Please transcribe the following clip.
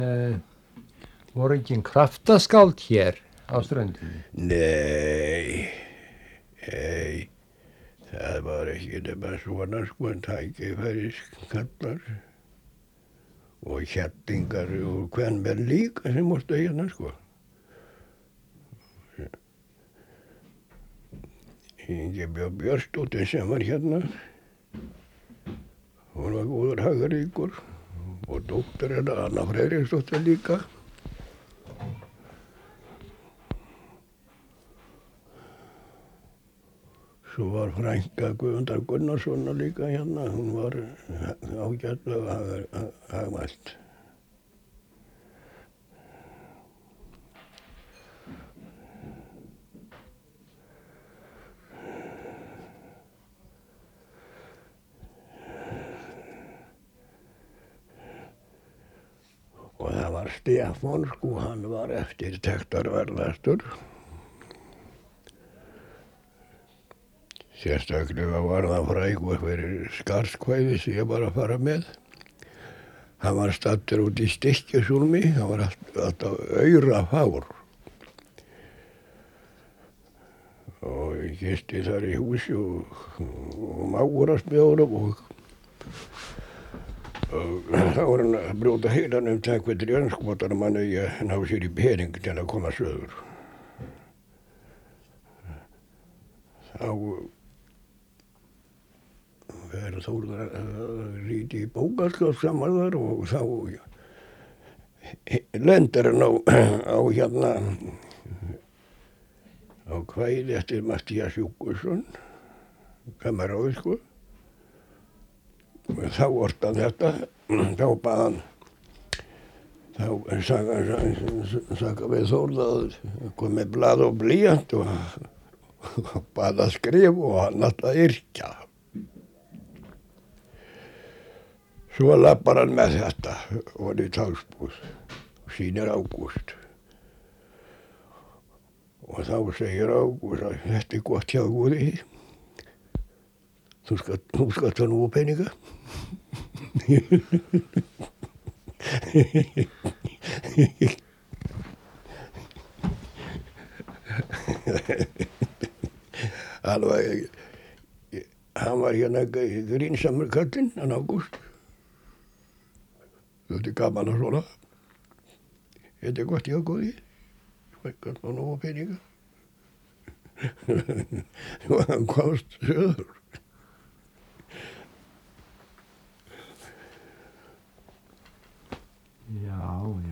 Voru ekki kraftaskáld hér á ströndinni? Nei, það var ekki nema svona sko tækifæriskallar og kjettingar og kvenmenn líka sem mústu hérna sko. Ingibjörg Björnsdóttir sem var hérna, hún var góður hagaríkur og dóttir hennar Anna Freiriksdóttir líka. Svo var frænka Guðmundar Gunnarssonar líka hérna, hún var ágætlega hagmælt. Og það var Stefán sko, hann var eftirtektarverðastur. Sérstaklega var það frægur fyrir skarskvæði sem ég var að fara með. Hann var staddur út í Stykkishólmi, hann var alltaf aurafár. Og ég gisti þar í húsi og márast með honum og þá var hann að brjóta heilan það hvernig önskvotar mann eigi að ná sér í pening til að koma söður. Þá verður Þórður að ríti í bókaldskap saman þar og þá lendir hann á hérna á kvæði eftir Matthías Júkusson, kammeráði sko. Og þá orti hann þetta, þá bað hann, þá saka við Þórð að kom með blað og blýant og bað að skrifa og hann alltaf yrkja. Svo lappar hann með þetta og í talsbúð og sýnir Ágúst. Og þá segir Ágúst að þetta gott hjá Guði. Þú skalt fá nú peninga. Hann var hérna grínsamur kallinn, hann Ágúst. Þetta gaman og svona. Þetta gott hjá Guði. Þú skalt fá nú peninga. Og hann komst söður. Já,